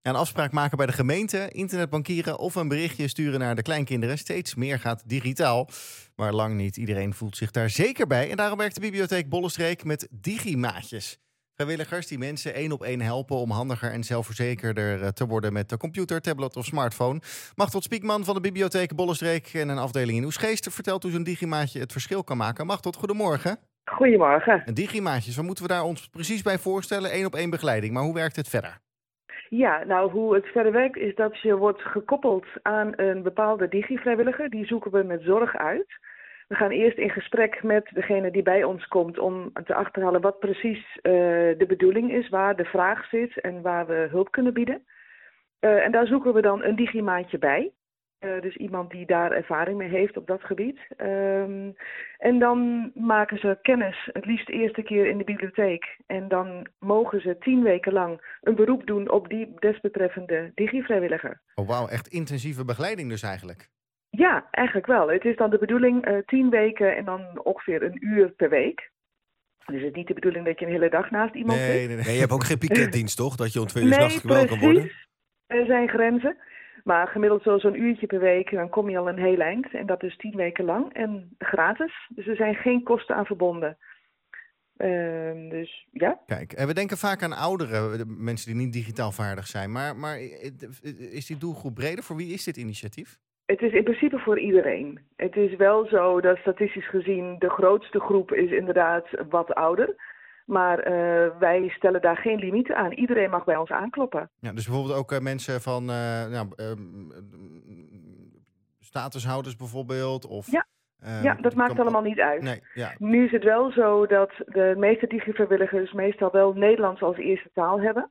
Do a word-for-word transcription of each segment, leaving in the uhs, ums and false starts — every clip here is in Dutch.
Een afspraak maken bij de gemeente, internetbankieren of een berichtje sturen naar de kleinkinderen. Steeds meer gaat digitaal. Maar lang niet iedereen voelt zich daar zeker bij. En daarom werkt de bibliotheek Bollenstreek met digimaatjes. Vrijwilligers die mensen één op één helpen om handiger en zelfverzekerder te worden met de computer, tablet of smartphone. Machteld Spiekman van de bibliotheek Bollenstreek en een afdeling in Oesgeest vertelt hoe zo'n digimaatje het verschil kan maken. Machteld, goedemorgen. Goedemorgen. Een digimaatjes, wat moeten we daar ons precies bij voorstellen? Één op één begeleiding, maar hoe werkt het verder? Ja, nou hoe het verder werkt is dat je wordt gekoppeld aan een bepaalde digivrijwilliger. Die zoeken we met zorg uit. We gaan eerst in gesprek met degene die bij ons komt om te achterhalen wat precies uh, de bedoeling is, waar de vraag zit en waar we hulp kunnen bieden. Uh, en daar zoeken we dan een digimaatje bij. Uh, dus iemand die daar ervaring mee heeft op dat gebied. Um, en dan maken ze kennis, het liefst de eerste keer in de bibliotheek. En dan mogen ze tien weken lang een beroep doen op die desbetreffende digivrijwilliger. Oh wauw, echt intensieve begeleiding dus eigenlijk. Ja, eigenlijk wel. Het is dan de bedoeling uh, tien weken en dan ongeveer een uur per week. Dus het is niet de bedoeling dat je een hele dag naast iemand nee, zit. Nee, nee, nee. Nee, je hebt ook geen piketdienst, toch? Dat je om twee uur 's nee, nachts gebeld kan worden? Er zijn grenzen. Maar gemiddeld zo zo'n uurtje per week, dan kom je al een heel eind. En dat is tien weken lang en gratis. Dus er zijn geen kosten aan verbonden. Uh, dus ja. Kijk, en we denken vaak aan ouderen, mensen die niet digitaal vaardig zijn. Maar, maar is die doelgroep breder? Voor wie is dit initiatief? Het is in principe voor iedereen. Het is wel zo dat statistisch gezien de grootste groep is inderdaad wat ouder. Maar uh, wij stellen daar geen limieten aan. Iedereen mag bij ons aankloppen. Ja, dus bijvoorbeeld ook uh, mensen van uh, nou, uh, statushouders bijvoorbeeld? Of, ja. Uh, ja, dat maakt allemaal niet uit. Nee, ja. Nu is het wel zo dat de meeste digivrijwilligers meestal wel Nederlands als eerste taal hebben.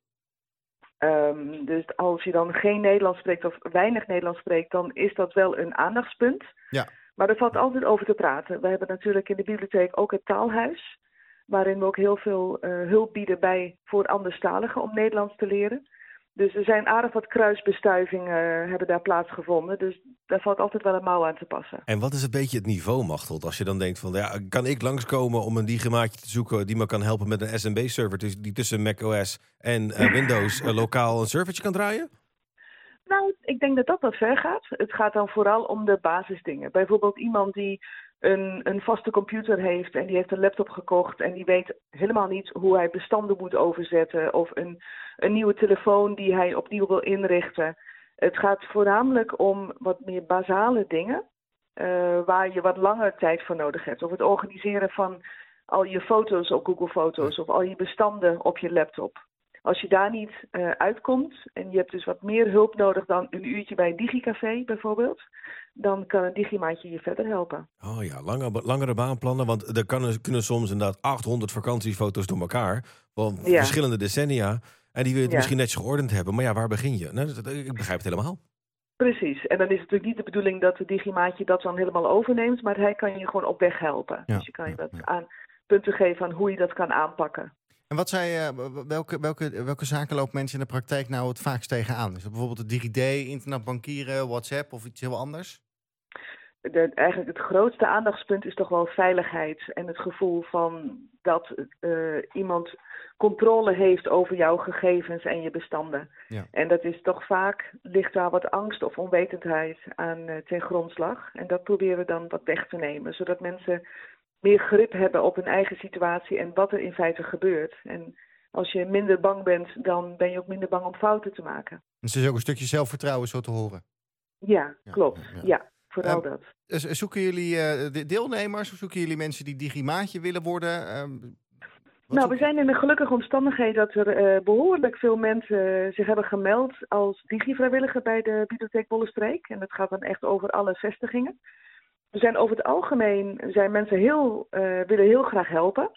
Um, dus als je dan geen Nederlands spreekt of weinig Nederlands spreekt, dan is dat wel een aandachtspunt. Ja. Maar er valt altijd over te praten. We hebben natuurlijk in de bibliotheek ook het taalhuis, waarin we ook heel veel uh, hulp bieden bij voor anderstaligen om Nederlands te leren. Dus er zijn aardig wat kruisbestuivingen uh, hebben daar plaatsgevonden. Dus daar valt altijd wel een mouw aan te passen. En wat is een beetje het niveau, Machteld? Als je dan denkt van, ja, kan ik langskomen om een digimaatje te zoeken die me kan helpen met een S M B-server die tussen macOS en uh, Windows uh, lokaal een servertje kan draaien? Nou, ik denk dat dat wat ver gaat. Het gaat dan vooral om de basisdingen. Bijvoorbeeld iemand die een, een vaste computer heeft en die heeft een laptop gekocht en die weet helemaal niet hoe hij bestanden moet overzetten of een, een nieuwe telefoon die hij opnieuw wil inrichten. Het gaat voornamelijk om wat meer basale dingen uh, waar je wat langer tijd voor nodig hebt. Of het organiseren van al je foto's op Google Foto's of al je bestanden op je laptop. Als je daar niet uh, uitkomt en je hebt dus wat meer hulp nodig dan een uurtje bij een digicafé bijvoorbeeld, dan kan een digimaatje je verder helpen. Oh ja, lange, langere baanplannen, want er kan, kunnen soms inderdaad achthonderd vakantiefoto's door elkaar van ja. verschillende decennia. En die wil je ja. misschien netjes geordend hebben. Maar ja, waar begin je? Nou, ik begrijp het helemaal. Precies. En dan is het natuurlijk niet de bedoeling dat het digimaatje dat dan helemaal overneemt, maar hij kan je gewoon op weg helpen. Ja. Dus je kan je wat aan punten geven aan hoe je dat kan aanpakken. En wat zei, uh, welke, welke, welke zaken lopen mensen in de praktijk nou het vaakst tegenaan? Is dat bijvoorbeeld het DigiD, internetbankieren, WhatsApp of iets heel anders? De, eigenlijk het grootste aandachtspunt is toch wel veiligheid en het gevoel van dat uh, iemand controle heeft over jouw gegevens en je bestanden. Ja. En dat is toch vaak, ligt daar wat angst of onwetendheid aan uh, ten grondslag. En dat proberen we dan wat weg te nemen, zodat mensen meer grip hebben op hun eigen situatie en wat er in feite gebeurt. En als je minder bang bent, dan ben je ook minder bang om fouten te maken. Dus het is ook een stukje zelfvertrouwen zo te horen. Ja, ja klopt. Ja, ja. ja vooral uh, dat. Zoeken jullie uh, deelnemers of zoeken jullie mensen die digimaatje willen worden? Uh, nou, we zijn in een gelukkige omstandigheid dat er uh, behoorlijk veel mensen uh, zich hebben gemeld als digivrijwilliger bij de bibliotheek Bollenstreek. En dat gaat dan echt over alle vestigingen. We zijn over het algemeen, zijn mensen heel, uh, willen heel graag helpen.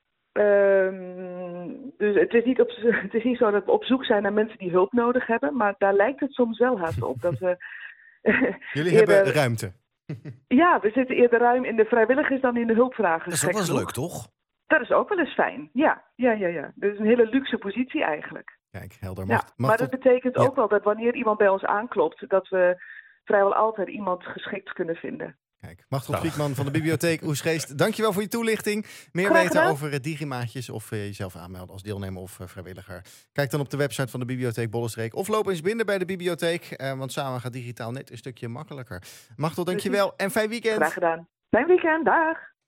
Um, dus het is, niet op, het is niet zo dat we op zoek zijn naar mensen die hulp nodig hebben. Maar daar lijkt het soms wel haast op. Dat we Jullie eerder, hebben ruimte. Ja, we zitten eerder ruim in de vrijwilligers dan in de hulpvragers. Dat is ook wel eens leuk, toch? Dat is ook wel eens fijn, ja. ja, ja, ja. Dat is een hele luxe positie eigenlijk. Kijk, helder. Mag, ja, mag maar dat tot... betekent ook ja. wel dat wanneer iemand bij ons aanklopt, dat we vrijwel altijd iemand geschikt kunnen vinden. Kijk, Machteld Friekman van de Bibliotheek Oesgeest, dankjewel voor je toelichting. Meer Graag weten gedaan. over Digimaatjes of uh, jezelf aanmelden als deelnemer of uh, vrijwilliger. Kijk dan op de website van de Bibliotheek Bollenstreek of loop eens binnen bij de bibliotheek, uh, want samen gaat digitaal net een stukje makkelijker. Machteld, dankjewel en fijn weekend. Graag gedaan. Fijn weekend, dag.